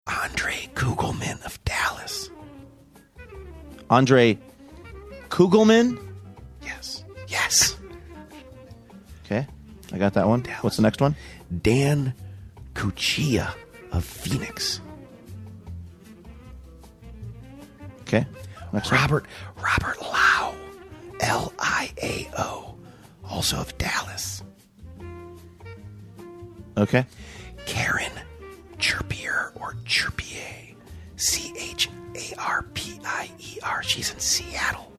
Andre Kugelman of Dallas. Andre Kugelman? Yes. Yes. Okay, I got that one. What's the next one? Dan Cuccia of Phoenix. Okay. Next one. Robert Lau, Liao, also of Dallas. Okay. Karen Chirpier or Chirpier, Charpier. She's in Seattle.